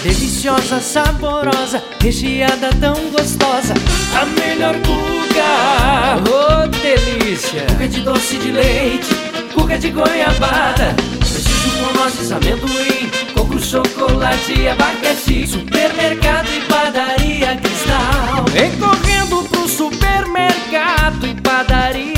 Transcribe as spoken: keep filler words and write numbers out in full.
deliciosa, saborosa, recheada, tão gostosa. A melhor cuca, oh delícia! Cuca de doce de leite, cuca de goiabada, prestígio com nozes, amendoim, coco, chocolate e abacaxi. Supermercado e padaria Cristal. Vem correndo pro supermercado e padaria